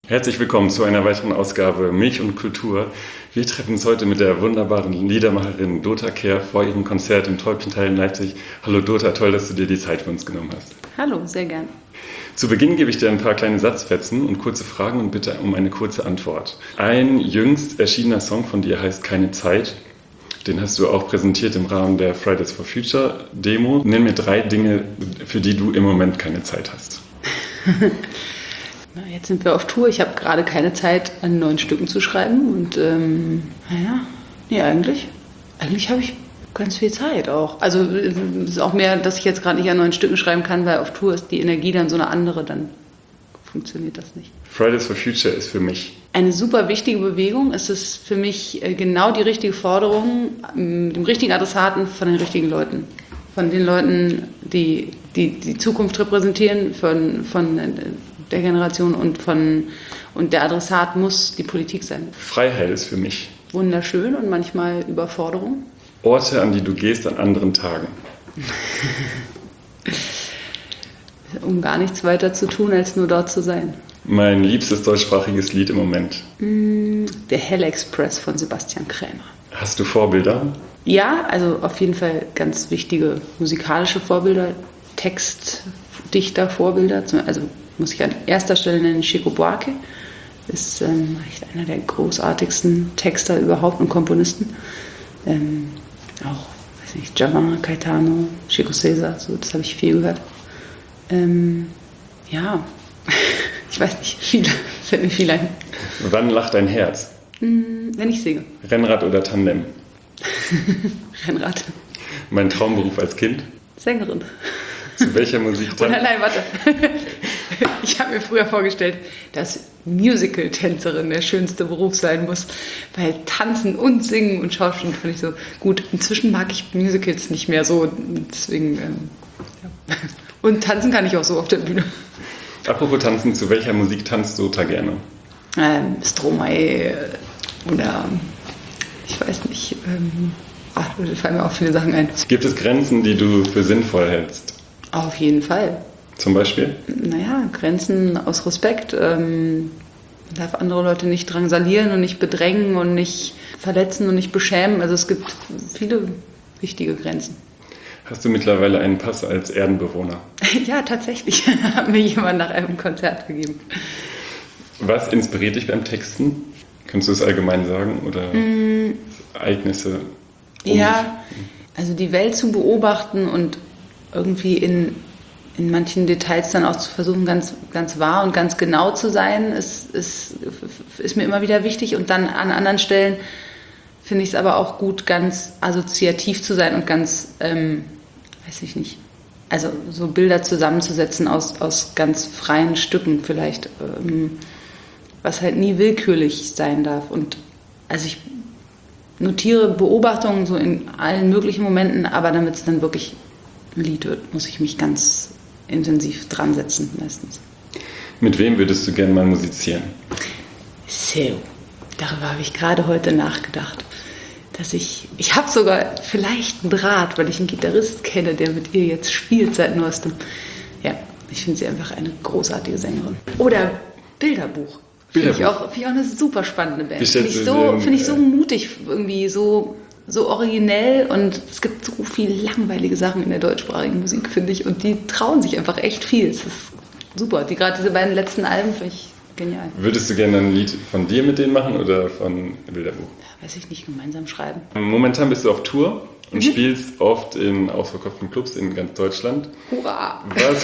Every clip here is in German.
Herzlich willkommen zu einer weiteren Ausgabe Milch und Kultur. Wir treffen uns heute mit der wunderbaren Liedermacherin Dota Kehr vor ihrem Konzert im Täubchental in Leipzig. Hallo Dota, toll, dass du dir die Zeit für uns genommen hast. Hallo, sehr gern. Zu Beginn gebe ich dir ein paar kleine Satzfetzen und kurze Fragen und bitte um eine kurze Antwort. Ein jüngst erschienener Song von dir heißt Keine Zeit. Den hast du auch präsentiert im Rahmen der Fridays for Future Demo. Nenn mir 3 Dinge, für die du im Moment keine Zeit hast. Jetzt sind wir auf Tour. Ich habe gerade keine Zeit, an neuen Stücken zu schreiben. Und eigentlich habe ich ganz viel Zeit auch. Also es ist auch mehr, dass ich jetzt gerade nicht an neuen Stücken schreiben kann, weil auf Tour ist die Energie dann so eine andere, dann funktioniert das nicht. Fridays for Future ist für mich eine super wichtige Bewegung. Es ist für mich genau die richtige Forderung, dem richtigen Adressaten von den richtigen Leuten. Von den Leuten, die die Zukunft repräsentieren, von der Generation und der Adressat muss die Politik sein. Freiheit ist für mich Wunderschön und manchmal Überforderung. Orte, an die du gehst an anderen Tagen. Um gar nichts weiter zu tun, als nur dort zu sein. Mein liebstes deutschsprachiges Lied im Moment. Der Hell Express von Sebastian Krämer. Hast du Vorbilder? Ja, also auf jeden Fall ganz wichtige musikalische Vorbilder, Textdichter, Vorbilder. Also muss ich an erster Stelle nennen Chico Buarque. Ist echt einer der großartigsten Texter überhaupt und Komponisten. Auch, weiß nicht, Djavan, Caetano, Chico César, so, das habe ich viel gehört. Ich weiß nicht, fällt mir viel ein. Wann lacht dein Herz? Wenn ich singe. Rennrad oder Tandem? Rennrad. Mein Traumberuf als Kind? Sängerin. Zu welcher Musik Oder nein, warte. Ich habe mir früher vorgestellt, dass Musical-Tänzerin der schönste Beruf sein muss, weil Tanzen und Singen und Schauspielen finde ich so gut. Inzwischen mag ich Musicals nicht mehr so, deswegen ja. Und tanzen kann ich auch so auf der Bühne. Apropos Tanzen, zu welcher Musik tanzt Dota gerne? Stromae oder ich weiß nicht, da fallen mir auch viele Sachen ein. Gibt es Grenzen, die du für sinnvoll hältst? Auf jeden Fall. Zum Beispiel? Grenzen aus Respekt. Man darf andere Leute nicht drangsalieren und nicht bedrängen und nicht verletzen und nicht beschämen. Also es gibt viele wichtige Grenzen. Hast du mittlerweile einen Pass als Erdenbewohner? Ja, tatsächlich. Hat mir jemand nach einem Konzert gegeben. Was inspiriert dich beim Texten? Kannst du es allgemein sagen? Oder Ereignisse? Ja, also die Welt zu beobachten und irgendwie in manchen Details dann auch zu versuchen, ganz, ganz wahr und ganz genau zu sein, ist mir immer wieder wichtig. Und dann an anderen Stellen finde ich es aber auch gut, ganz assoziativ zu sein und ganz, weiß ich nicht, also so Bilder zusammenzusetzen aus ganz freien Stücken vielleicht, was halt nie willkürlich sein darf. Und also ich notiere Beobachtungen so in allen möglichen Momenten, aber damit es dann wirklich ein Lied wird, muss ich mich ganz intensiv dran setzen meistens. Mit wem würdest du gerne mal musizieren? So, darüber habe ich gerade heute nachgedacht. Dass ich habe sogar vielleicht einen Draht, weil ich einen Gitarrist kenne, der mit ihr jetzt spielt seit neuestem. Ja, ich finde sie einfach eine großartige Sängerin. Oder Bilderbuch. Finde ich auch eine super spannende Band. Finde ich so mutig, irgendwie so originell, und es gibt so viele langweilige Sachen in der deutschsprachigen Musik, finde ich, und die trauen sich einfach echt viel. Es ist super. Gerade diese beiden letzten Alben finde ich genial. Würdest du gerne ein Lied von dir mit denen machen oder von Bilderbuch? Weiß ich nicht, gemeinsam schreiben. Momentan bist du auf Tour und spielst oft in ausverkauften Clubs in ganz Deutschland. Hurra!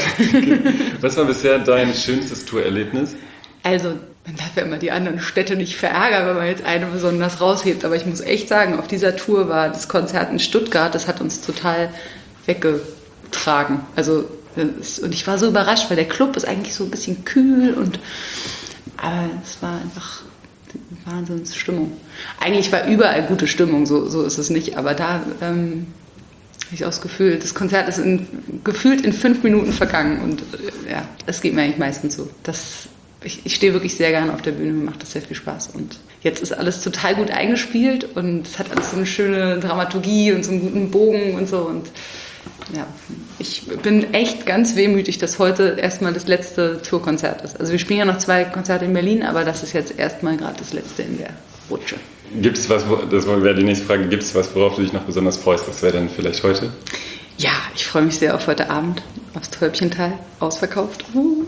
Was war bisher dein schönstes Tourerlebnis? Also, man darf ja immer die anderen Städte nicht verärgern, wenn man jetzt eine besonders raushebt. Aber ich muss echt sagen, auf dieser Tour war das Konzert in Stuttgart, das hat uns total weggetragen. Also, und ich war so überrascht, weil der Club ist eigentlich so ein bisschen kühl, aber es war einfach Wahnsinnsstimmung. Eigentlich war überall gute Stimmung, so ist es nicht. Aber da habe ich auch das Gefühl, das Konzert ist gefühlt in 5 Minuten vergangen. Und ja, das geht mir eigentlich meistens so. Ich stehe wirklich sehr gerne auf der Bühne, mir macht das sehr viel Spaß. Und jetzt ist alles total gut eingespielt und es hat alles so eine schöne Dramaturgie und so einen guten Bogen und so. Und Ja, ich bin echt ganz wehmütig, dass heute erstmal das letzte Tourkonzert ist. Also wir spielen ja noch 2 Konzerte in Berlin, aber das ist jetzt erstmal gerade das letzte in der Rutsche. Gibt es was, das wäre die nächste Frage, gibt es was, worauf du dich noch besonders freust? Was wäre dann vielleicht heute? Ja, ich freue mich sehr auf heute Abend, aufs Täubchental, ausverkauft.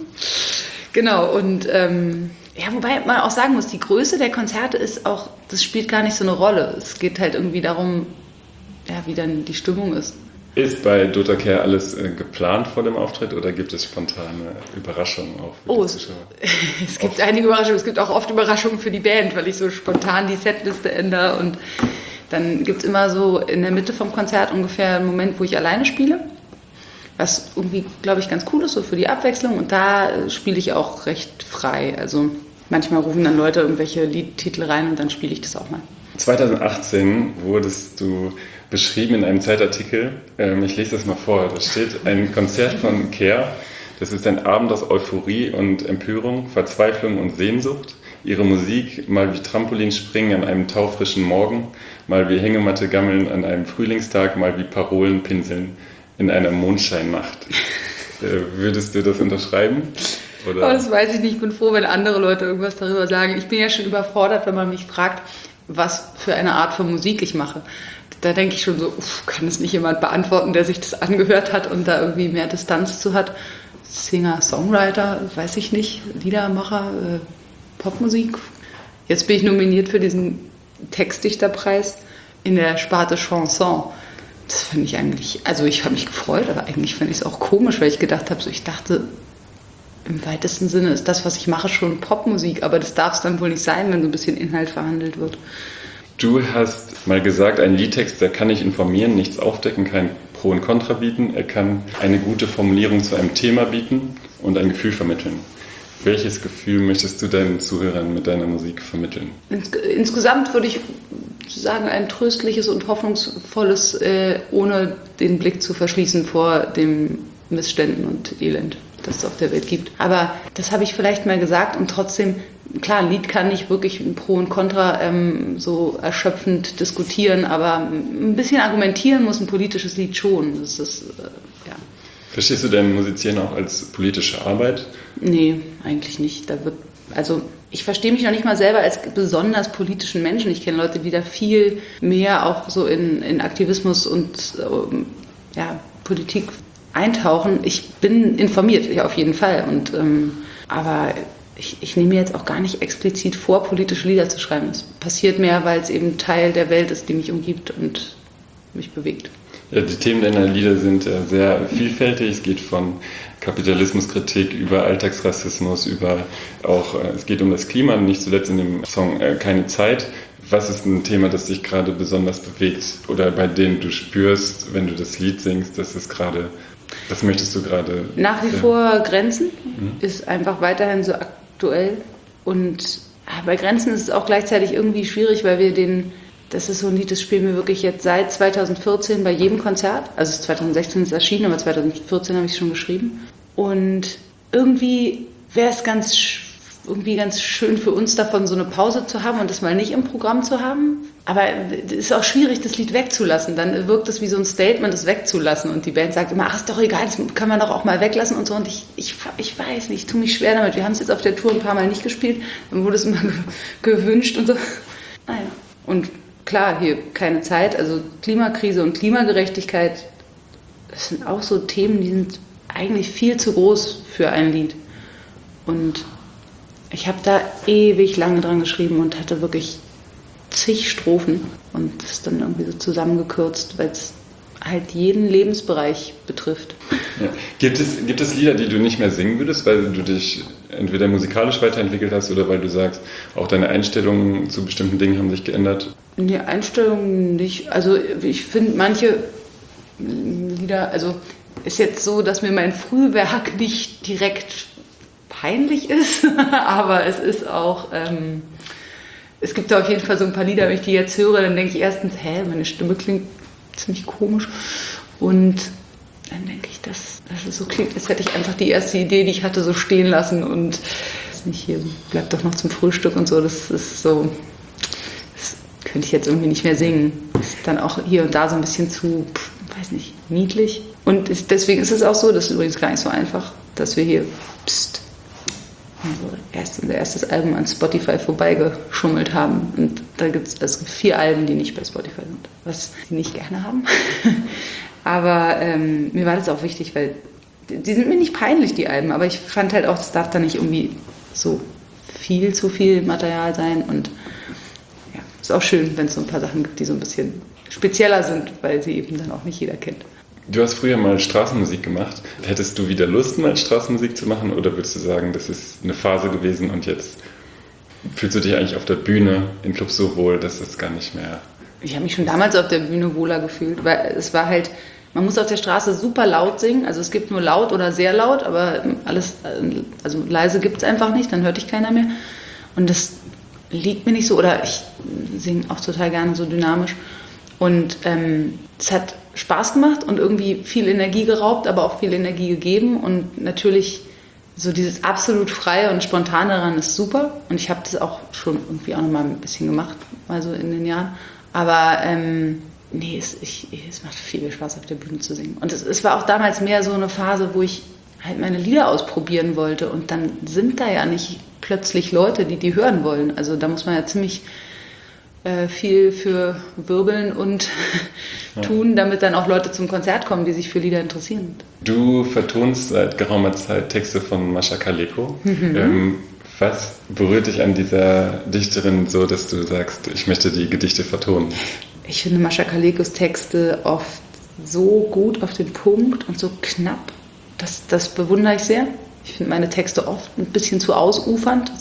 Genau, und wobei man auch sagen muss, die Größe der Konzerte ist auch, das spielt gar nicht so eine Rolle. Es geht halt irgendwie darum, ja, wie dann die Stimmung ist. Ist bei Dota Care alles geplant vor dem Auftritt oder gibt es spontane Überraschungen auch für die Zuschauer? Es gibt einige Überraschungen. Es gibt auch oft Überraschungen für die Band, weil ich so spontan die Setliste ändere. Und dann gibt es immer so in der Mitte vom Konzert ungefähr einen Moment, wo ich alleine spiele. Was irgendwie, glaube ich, ganz cool ist, so für die Abwechslung. Und da spiele ich auch recht frei. Also manchmal rufen dann Leute irgendwelche Liedtitel rein und dann spiele ich das auch mal. 2018 wurdest du beschrieben in einem Zeitartikel, ich lese das mal vor, da steht: ein Konzert von Care, das ist ein Abend aus Euphorie und Empörung, Verzweiflung und Sehnsucht. Ihre Musik, mal wie Trampolinspringen an einem taufrischen Morgen, mal wie Hängematte gammeln an einem Frühlingstag, mal wie Parolen pinseln in einer Mondscheinnacht. Würdest du das unterschreiben? Oder? Oh, das weiß ich nicht, ich bin froh, wenn andere Leute irgendwas darüber sagen. Ich bin ja schon überfordert, wenn man mich fragt, was für eine Art von Musik ich mache. Da denke ich schon so, kann es nicht jemand beantworten, der sich das angehört hat und da irgendwie mehr Distanz zu hat. Singer, Songwriter, weiß ich nicht, Liedermacher, Popmusik. Jetzt bin ich nominiert für diesen Textdichterpreis in der Sparte Chanson. Das finde ich eigentlich, also ich habe mich gefreut, aber eigentlich finde ich es auch komisch, weil ich gedacht habe, ich dachte, im weitesten Sinne ist das, was ich mache, schon Popmusik, aber das darf es dann wohl nicht sein, wenn so ein bisschen Inhalt verhandelt wird. Du hast mal gesagt, ein Liedtext, der kann nicht informieren, nichts aufdecken, kein Pro und Contra bieten. Er kann eine gute Formulierung zu einem Thema bieten und ein Gefühl vermitteln. Welches Gefühl möchtest du deinen Zuhörern mit deiner Musik vermitteln? Insgesamt würde ich sagen, ein tröstliches und hoffnungsvolles, ohne den Blick zu verschließen vor den Missständen und Elend, das es auf der Welt gibt. Aber das habe ich vielleicht mal gesagt und trotzdem, klar, ein Lied kann nicht wirklich ein Pro und Contra so erschöpfend diskutieren, aber ein bisschen argumentieren muss ein politisches Lied schon. Das ist, ja. Verstehst du dein Musizieren auch als politische Arbeit? Nee, eigentlich nicht. Ich verstehe mich noch nicht mal selber als besonders politischen Menschen. Ich kenne Leute, die da viel mehr auch so in Aktivismus und Politik eintauchen. Ich bin informiert, ja, auf jeden Fall. Aber ich nehme mir jetzt auch gar nicht explizit vor, politische Lieder zu schreiben. Das passiert mehr, weil es eben Teil der Welt ist, die mich umgibt und mich bewegt. Ja, die Themen deiner Lieder sind sehr vielfältig. Es geht von Kapitalismuskritik über Alltagsrassismus, es geht um das Klima, nicht zuletzt in dem Song Keine Zeit. Was ist ein Thema, das dich gerade besonders bewegt oder bei dem du spürst, wenn du das Lied singst, was möchtest du gerade? Nach wie vor Grenzen ist einfach weiterhin so aktuell und bei Grenzen ist es auch gleichzeitig irgendwie schwierig, weil das ist so ein Lied, das spielen wir wirklich jetzt seit 2014 bei jedem Konzert. Also 2016 ist es erschienen, aber 2014 habe ich es schon geschrieben. Und irgendwie wäre es ganz schön für uns davon, so eine Pause zu haben und das mal nicht im Programm zu haben. Aber es ist auch schwierig, das Lied wegzulassen. Dann wirkt es wie so ein Statement, das wegzulassen. Und die Band sagt immer, ist doch egal, das kann man doch auch mal weglassen und so. Und ich weiß nicht, ich tue mich schwer damit. Wir haben es jetzt auf der Tour ein paar Mal nicht gespielt. Dann wurde es immer gewünscht und so. Naja. Und klar, hier keine Zeit. Also Klimakrise und Klimagerechtigkeit, das sind auch so Themen, die sind eigentlich viel zu groß für ein Lied. Und ich habe da ewig lange dran geschrieben und hatte wirklich zig Strophen und das dann irgendwie so zusammengekürzt, weil es halt jeden Lebensbereich betrifft. Ja. Gibt es Lieder, die du nicht mehr singen würdest, weil du dich entweder musikalisch weiterentwickelt hast oder weil du sagst, auch deine Einstellungen zu bestimmten Dingen haben sich geändert? Nee, Einstellungen nicht. Also ich finde manche Lieder, also ist jetzt so, dass mir mein Frühwerk nicht direkt peinlich ist, aber es ist auch, es gibt da auf jeden Fall so ein paar Lieder, wenn ich die jetzt höre, dann denke ich erstens, meine Stimme klingt ziemlich komisch und dann denke ich, dass es so klingt, als hätte ich einfach die erste Idee, die ich hatte, so stehen lassen und hier bleibt doch noch zum Frühstück und so, das ist so, das könnte ich jetzt irgendwie nicht mehr singen. Das ist dann auch hier und da so ein bisschen zu, weiß nicht, niedlich. Und deswegen ist es auch so, das ist übrigens gar nicht so einfach, dass wir hier unser erstes Album an Spotify vorbeigeschummelt haben. Und da gibt es 4 Alben, die nicht bei Spotify sind, was sie nicht gerne haben. Aber mir war das auch wichtig, weil die sind mir nicht peinlich, die Alben, aber ich fand halt auch, es darf da nicht irgendwie so zu viel Material sein. Und ja, ist auch schön, wenn es so ein paar Sachen gibt, die so ein bisschen spezieller sind, weil sie eben dann auch nicht jeder kennt. Du hast früher mal Straßenmusik gemacht. Hättest du wieder Lust, mal Straßenmusik zu machen, oder würdest du sagen, das ist eine Phase gewesen und jetzt fühlst du dich eigentlich auf der Bühne in Clubs so wohl, dass es gar nicht mehr... Ich habe mich schon damals auf der Bühne wohler gefühlt, weil es war halt, man muss auf der Straße super laut singen, also es gibt nur laut oder sehr laut, aber alles, also leise gibt es einfach nicht, dann hört dich keiner mehr. Und das liegt mir nicht so, oder ich singe auch total gerne so dynamisch. Und es hat Spaß gemacht und irgendwie viel Energie geraubt, aber auch viel Energie gegeben. Und natürlich so dieses absolut Freie und Spontane daran ist super. Und ich habe das auch schon irgendwie auch noch mal ein bisschen gemacht, also in den Jahren. Aber nee, es macht viel Spaß, auf der Bühne zu singen. Und es war auch damals mehr so eine Phase, wo ich halt meine Lieder ausprobieren wollte. Und dann sind da ja nicht plötzlich Leute, die hören wollen. Also da muss man ja ziemlich viel für wirbeln und tun, damit dann auch Leute zum Konzert kommen, die sich für Lieder interessieren. Du vertonst seit geraumer Zeit Texte von Mascha Kaleko. Was berührt dich an dieser Dichterin so, dass du sagst, ich möchte die Gedichte vertonen? Ich finde Mascha Kalekos Texte oft so gut auf den Punkt und so knapp. Das bewundere ich sehr. Ich finde meine Texte oft ein bisschen zu ausufernd.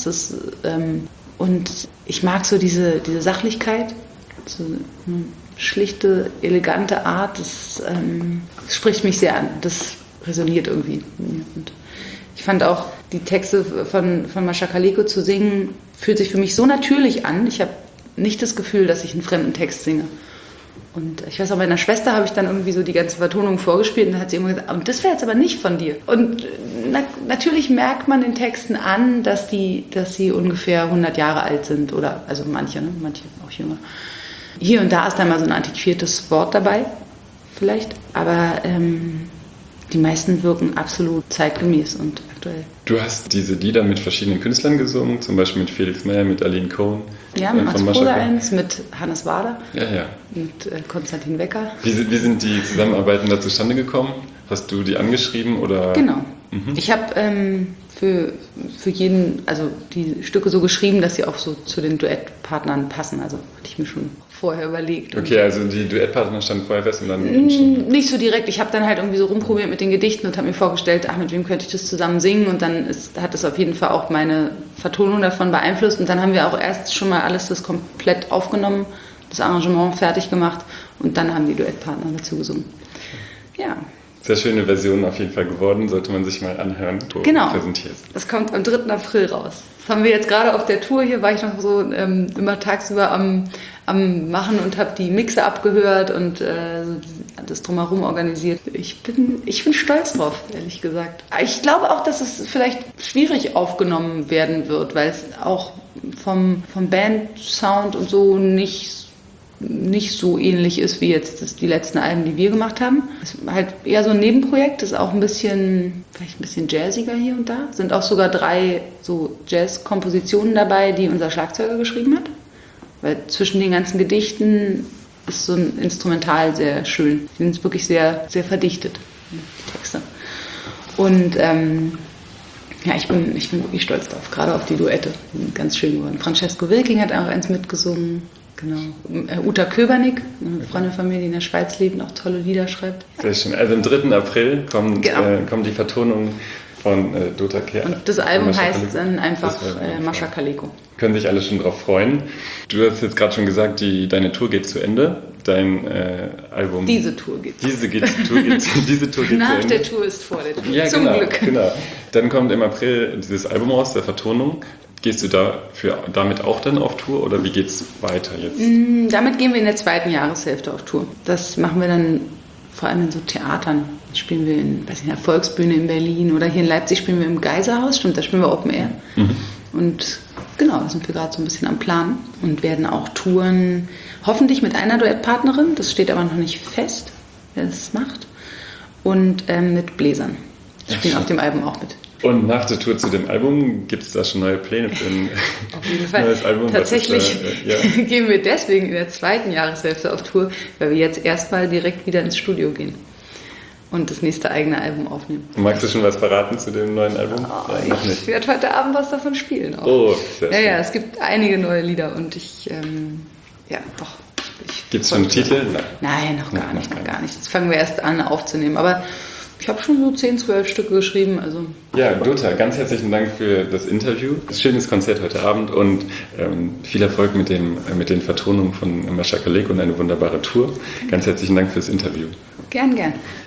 Und ich mag so diese Sachlichkeit, so eine schlichte, elegante Art. Das spricht mich sehr an. Das resoniert irgendwie. Und ich fand auch, die Texte von Mascha Kaleko zu singen, fühlt sich für mich so natürlich an. Ich habe nicht das Gefühl, dass ich einen fremden Text singe. Und ich weiß auch, meiner Schwester habe ich dann irgendwie so die ganze Vertonung vorgespielt und dann hat sie immer gesagt, und das wäre jetzt aber nicht von dir. Und natürlich merkt man den Texten an, dass sie ungefähr 100 Jahre alt sind oder, also manche auch jünger. Hier und da ist dann mal so ein antiquiertes Wort dabei, vielleicht, aber die meisten wirken absolut zeitgemäß und aktuell. Du hast diese Lieder mit verschiedenen Künstlern gesungen, zum Beispiel mit Felix Meyer, mit Aline Cohen. Ja, mit Max Prosa eins, mit Hannes Wader, ja. mit Konstantin Wecker. Wie sind die Zusammenarbeiten da zustande gekommen? Hast du die angeschrieben oder? Genau. Ich habe für jeden, also die Stücke so geschrieben, dass sie auch so zu den Duettpartnern passen. Also hatte ich mir schon vorher überlegt. Okay, also die Duettpartner standen vorher fest und dann... Nicht so direkt. Ich habe dann halt irgendwie so rumprobiert mit den Gedichten und habe mir vorgestellt, mit wem könnte ich das zusammen singen, und dann hat das auf jeden Fall auch meine Vertonung davon beeinflusst, und dann haben wir auch erst schon mal alles das komplett aufgenommen, das Arrangement fertig gemacht, und dann haben die Duettpartner dazu gesungen. Ja. Sehr schöne Version auf jeden Fall geworden, sollte man sich mal anhören, wo du präsentierst. Das kommt am 3. April raus. Das haben wir jetzt gerade auf der Tour, hier war ich noch so immer tagsüber am Machen und habe die Mixe abgehört und das Drumherum organisiert. Ich bin stolz drauf, ehrlich gesagt. Ich glaube auch, dass es vielleicht schwierig aufgenommen werden wird, weil es auch vom Band-Sound und so nicht so ähnlich ist wie jetzt die letzten Alben, die wir gemacht haben. Es ist halt eher so ein Nebenprojekt, ist auch vielleicht ein bisschen jazziger hier und da. Sind auch sogar 3 so Jazz-Kompositionen dabei, die unser Schlagzeuger geschrieben hat. Weil zwischen den ganzen Gedichten ist so ein Instrumental sehr schön. Die sind wirklich sehr, sehr verdichtet, die Texte. Und ich bin wirklich stolz drauf, gerade auf die Duette. Die sind ganz schön geworden. Francesco Wilking hat auch eins mitgesungen. Genau. Uta Köbernick, eine Freundin von mir, die in der Schweiz lebt und auch tolle Lieder schreibt. Sehr schön. Also am 3. April kommt die Vertonung von Dota Kehr. Und das Album heißt dann einfach Mascha Kaleko. Können sich alle schon drauf freuen. Du hast jetzt gerade schon gesagt, deine Tour geht zu Ende. Dein Album... Diese Tour geht zu Ende. Diese Tour geht Nach zu Ende. der Tour ist vor der Tour. Ja, Zum Glück. Genau. Dann kommt im April dieses Album raus, der Vertonung. Gehst du damit auch dann auf Tour oder wie geht's weiter jetzt? Damit gehen wir in der 2. Jahreshälfte auf Tour. Das machen wir dann vor allem in so Theatern. Da spielen wir in der Volksbühne in Berlin oder hier in Leipzig spielen wir im Geiserhaus. Stimmt, da spielen wir Open Air. Und genau, da sind wir gerade so ein bisschen am Plan und werden auch touren. Hoffentlich mit einer Duettpartnerin, das steht aber noch nicht fest. der das macht. Und mit Bläsern. Ich spiele auf dem Album auch mit. Und nach der Tour zu dem Album, gibt es da schon neue Pläne für ein Auf jeden Fall. neues Album? Tatsächlich gehen wir deswegen in der zweiten Jahreshälfte auf Tour, weil wir jetzt erstmal direkt wieder ins Studio gehen und das nächste eigene Album aufnehmen. Magst du schon was verraten zu dem neuen Album? Noch nicht. Ich werde heute Abend was davon spielen. Auch. Oh, sehr schön. Ja, es gibt einige neue Lieder und doch. Gibt es schon einen Titel? Nein, noch gar nicht. Jetzt fangen wir erst an aufzunehmen, aber ich habe schon so 10, 12 Stücke geschrieben. Also. Ja, Dota, ganz herzlichen Dank für das Interview. Schönes Konzert heute Abend und viel Erfolg mit den Vertonungen von Mascha Kalek und eine wunderbare Tour. Ganz herzlichen Dank fürs Interview. Gern.